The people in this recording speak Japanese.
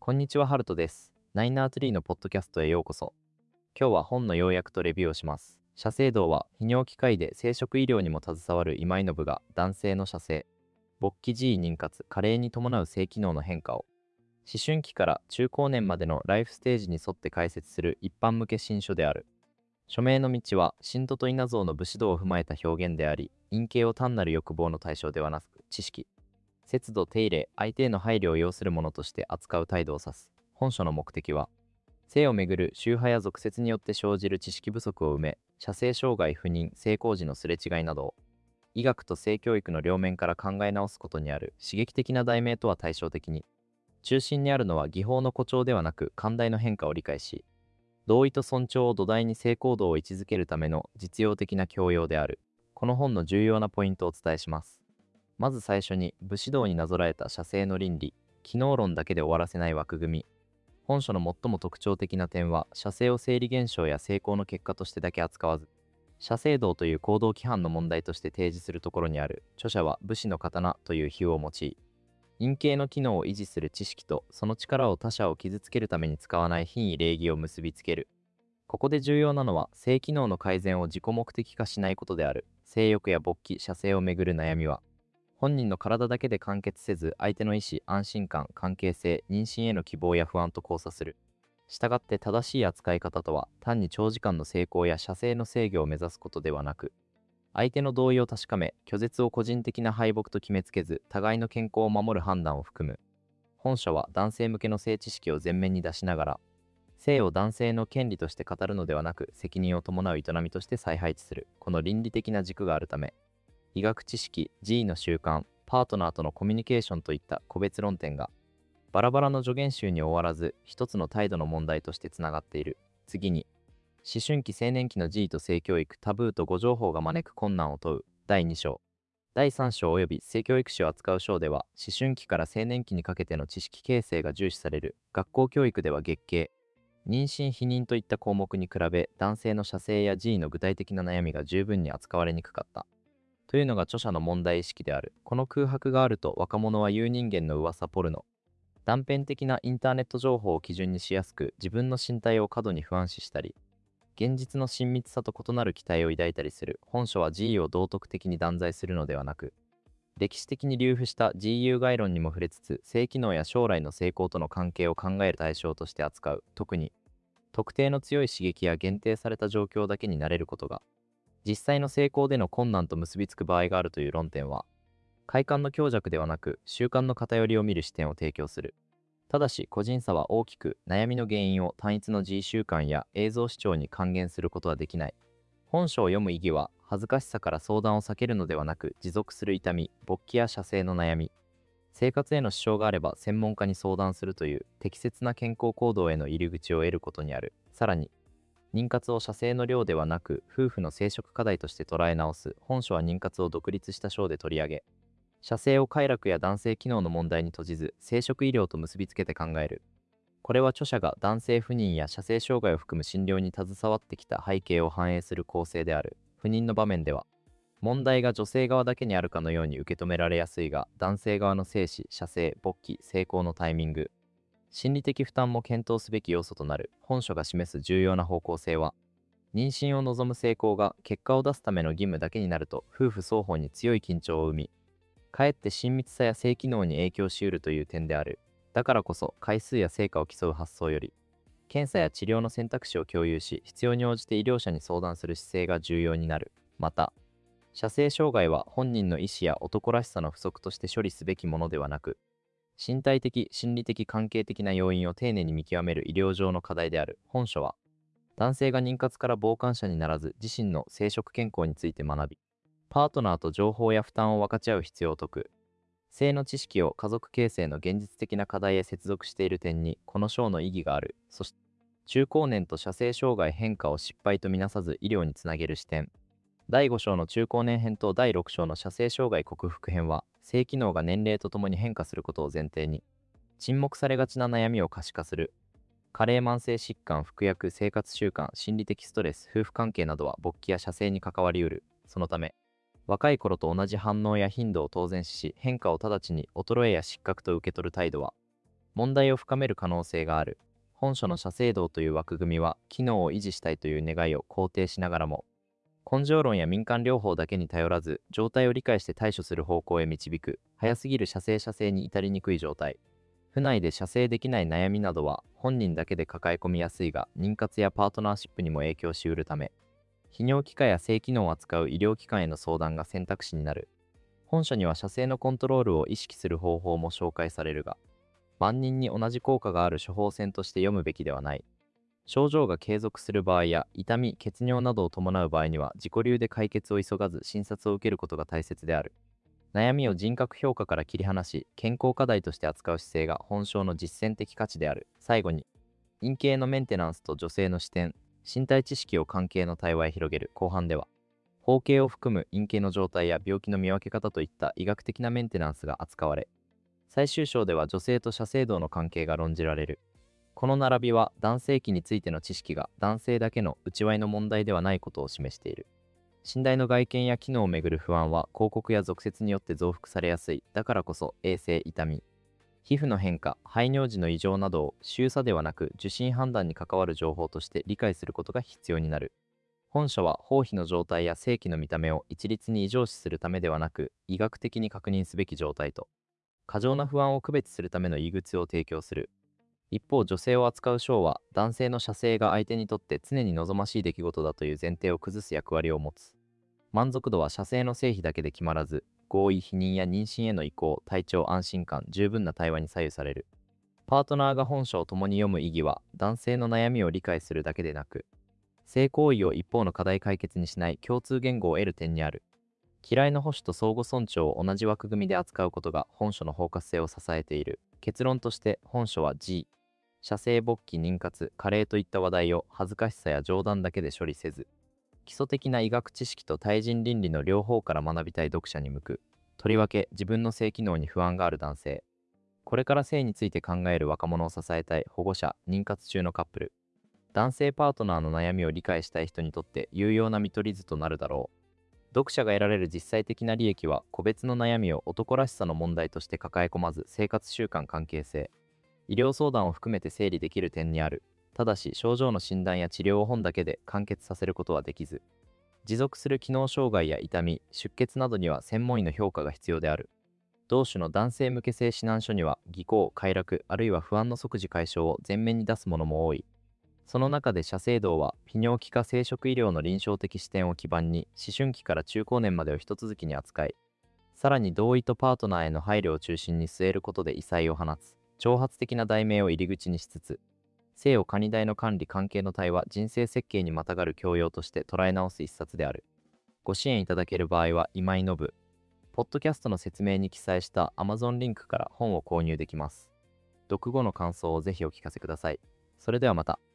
こんにちは、ハルトです。ナイナーツリーのポッドキャストへようこそ。今日は本の要約とレビューをします。写生道は、泌尿器科医で生殖医療にも携わる今井信が男性の射精、勃起時位妊活、加齢に伴う性機能の変化を、思春期から中高年までのライフステージに沿って解説する一般向け新書である。署名の道は、神徒と稲造の武士道を踏まえた表現であり、陰茎を単なる欲望の対象ではなく、知識、節度手入れ、相手への配慮を要するものとして扱う態度を指す。本書の目的は、性をめぐる宗派や俗説によって生じる知識不足を埋め、射精障害、不妊、性交時のすれ違いなどを、医学と性教育の両面から考え直すことにある刺激的な題名とは対照的に、中心にあるのは技法の誇張ではなく寛大の変化を理解し、同意と尊重を土台に性行動を位置づけるための実用的な教養である。この本の重要なポイントをお伝えします。まず最初に、武士道になぞらえた射精の倫理、機能論だけで終わらせない枠組み。本書の最も特徴的な点は、射精を生理現象や成功の結果としてだけ扱わず、射精道という行動規範の問題として提示するところにある。著者は武士の刀という比喩を用い、陰茎の機能を維持する知識とその力を他者を傷つけるために使わない品位礼儀を結びつける。ここで重要なのは、性機能の改善を自己目的化しないことである。性欲や勃起、射精をめぐる悩みは、本人の体だけで完結せず、相手の意思、安心感、関係性、妊娠への希望や不安と交差する。したがって正しい扱い方とは、単に長時間の成功や射精の制御を目指すことではなく、相手の同意を確かめ、拒絶を個人的な敗北と決めつけず、互いの健康を守る判断を含む。本書は男性向けの性知識を前面に出しながら、性を男性の権利として語るのではなく、責任を伴う営みとして再配置する。この倫理的な軸があるため、医学知識、自医の習慣、パートナーとのコミュニケーションといった個別論点が、バラバラの助言集に終わらず、一つの態度の問題としてつながっている。次に、思春期青年期の自医と性教育、タブーと誤情報が招く困難を問う。第2章。第3章及び性教育史を扱う章では、思春期から青年期にかけての知識形成が重視される。学校教育では月経、妊娠、避妊といった項目に比べ、男性の射精や自医の具体的な悩みが十分に扱われにくかった。というのが著者の問題意識である。この空白があると、若者は有人間の噂ポルノ、断片的なインターネット情報を基準にしやすく、自分の身体を過度に不安視したり、現実の親密さと異なる期待を抱いたりする。本書は自意を道徳的に断罪するのではなく、歴史的に流布した自意有害論にも触れつつ、性機能や将来の成功との関係を考える対象として扱う。特に、特定の強い刺激や限定された状況だけになれることが、実際の成功での困難と結びつく場合があるという論点は、快感の強弱ではなく習慣の偏りを見る視点を提供する。ただし、個人差は大きく、悩みの原因を単一の自意習慣や映像視聴に還元することはできない。本書を読む意義は、恥ずかしさから相談を避けるのではなく、持続する痛み、勃起や射精の悩み、生活への支障があれば専門家に相談するという適切な健康行動への入り口を得ることにある。さらに、妊活を射精の量ではなく夫婦の生殖課題として捉え直す。本書は妊活を独立した章で取り上げ、射精を快楽や男性機能の問題に閉じず生殖医療と結びつけて考える。これは著者が男性不妊や射精障害を含む診療に携わってきた背景を反映する構成である。不妊の場面では、問題が女性側だけにあるかのように受け止められやすいが、男性側の精子、射精、勃起、成功のタイミング、心理的負担も検討すべき要素となる。本書が示す重要な方向性は、妊娠を望む成功が結果を出すための義務だけになると夫婦双方に強い緊張を生み、かえって親密さや性機能に影響しうるという点である。だからこそ回数や成果を競う発想より、検査や治療の選択肢を共有し、必要に応じて医療者に相談する姿勢が重要になる。また、射精障害は本人の意思や男らしさの不足として処理すべきものではなく、身体的、心理的、関係的な要因を丁寧に見極める医療上の課題である。本書は、男性が妊活から傍観者にならず自身の生殖健康について学び、パートナーと情報や負担を分かち合う必要を説く。性の知識を家族形成の現実的な課題へ接続している点にこの章の意義がある。そして、中高年と射精障害変化を失敗とみなさず医療につなげる視点。第5章の中高年編と第6章の射精障害克服編は、性機能が年齢とともに変化することを前提に、沈黙されがちな悩みを可視化する。加齢慢性疾患、服薬、生活習慣、心理的ストレス、夫婦関係などは勃起や射精に関わりうる。そのため、若い頃と同じ反応や頻度を当然視し、変化を直ちに衰えや失格と受け取る態度は、 問題を深める可能性がある。本書の社政道という枠組みは、機能を維持したいという願いを肯定しながらも、根性論や民間療法だけに頼らず、状態を理解して対処する方向へ導く、早すぎる社政に至りにくい状態。府内で社政できない悩みなどは、本人だけで抱え込みやすいが、妊活やパートナーシップにも影響しうるため、泌尿器科や性機能を扱う医療機関への相談が選択肢になる。本書には社政のコントロールを意識する方法も紹介されるが、万人に同じ効果がある処方箋として読むべきではない。症状が継続する場合や痛み、血尿などを伴う場合には自己流で解決を急がず診察を受けることが大切である。悩みを人格評価から切り離し、健康課題として扱う姿勢が本書の実践的価値である。最後に、陰茎のメンテナンスと女性の視点、身体知識を関係の対話へ広げる。後半では、包茎を含む陰茎の状態や病気の見分け方といった医学的なメンテナンスが扱われ、最終章では女性と社政道の関係が論じられる。この並びは男性器についての知識が男性だけの内輪の問題ではないことを示している。寝台の外見や機能をめぐる不安は広告や俗説によって増幅されやすい。だからこそ衛生、痛み、皮膚の変化、排尿時の異常などを周差ではなく受診判断に関わる情報として理解することが必要になる。本書は包皮の状態や性器の見た目を一律に異常視するためではなく、医学的に確認すべき状態と過剰な不安を区別するための言い口を提供する。一方、女性を扱う章は男性の射精が相手にとって常に望ましい出来事だという前提を崩す役割を持つ。満足度は射精の成否だけで決まらず、合意、否認や妊娠への移行、体調、安心感、十分な対話に左右される。パートナーが本書を共に読む意義は、男性の悩みを理解するだけでなく、性行為を一方の課題解決にしない共通言語を得る点にある。嫌いの保守と相互尊重を同じ枠組みで扱うことが本書の包括性を支えている。結論として本書は G、射精勃起、妊活、加齢といった話題を恥ずかしさや冗談だけで処理せず、基礎的な医学知識と対人倫理の両方から学びたい読者に向く。とりわけ自分の性機能に不安がある男性、これから性について考える若者を支えたい保護者、妊活中のカップル、男性パートナーの悩みを理解したい人にとって有用な見取り図となるだろう。読者が得られる実際的な利益は、個別の悩みを男らしさの問題として抱え込まず、生活習慣、関係性、医療相談を含めて整理できる点にある。ただし、症状の診断や治療を本だけで完結させることはできず、持続する機能障害や痛み、出血などには専門医の評価が必要である。同種の男性向け性指南書には、技巧、快楽、あるいは不安の即時解消を前面に出すものも多い。その中で社政道は、泌尿器科生殖医療の臨床的視点を基盤に、思春期から中高年までを一続きに扱い、さらに同意とパートナーへの配慮を中心に据えることで異彩を放つ。挑発的な題名を入り口にしつつ、性をカニ代の管理、関係の対話、人生設計にまたがる教養として捉え直す一冊である。ご支援いただける場合は、今井信、ポッドキャストの説明に記載した Amazon リンクから本を購入できます。読後の感想をぜひお聞かせください。それではまた。